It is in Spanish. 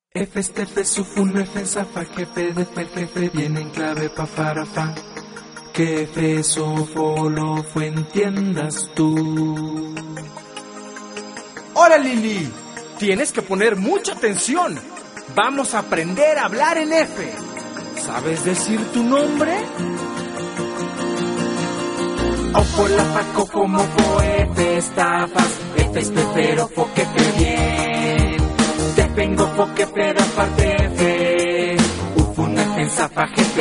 F este F sufun F zafa jefe de fer jefe viene en clave pa farafa. Que F sofo lo fue entiendas tú. ¡Hola, Lili! Tienes que poner mucha atención. Vamos a aprender a hablar en F. ¿Sabes decir tu nombre? Ofo la faco como fo F estafas. F es pero fo que fe bien. Te vengo fo que pero aparte F. Ufun F zafa jefe.